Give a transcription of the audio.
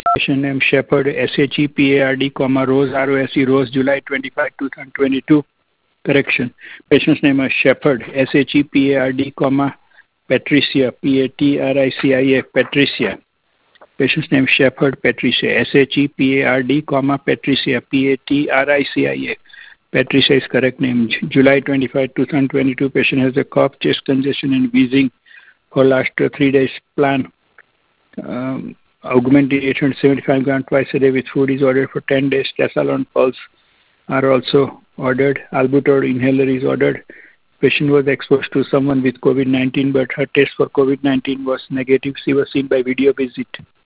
Patient name Shepherd, SHEPARD, Rose, ROSE, Rose, July 25, 2022. Correction. Patient's name is Shepherd, SHEPARD, Patricia, PATRICIA, Patricia. Patient's name Shepherd, Patricia, SHEPARD, Patricia, PATRICIA. Patricia is correct name. July 25, 2022. Patient has a cough, chest congestion, and wheezing for last 3 days. Plan augmented 875 grams twice a day with food is ordered for 10 days. Tasalon pulse are also ordered. Albuterol inhaler is ordered. Patient was exposed to someone with COVID-19, but her test for COVID-19 was negative. She was seen by video visit.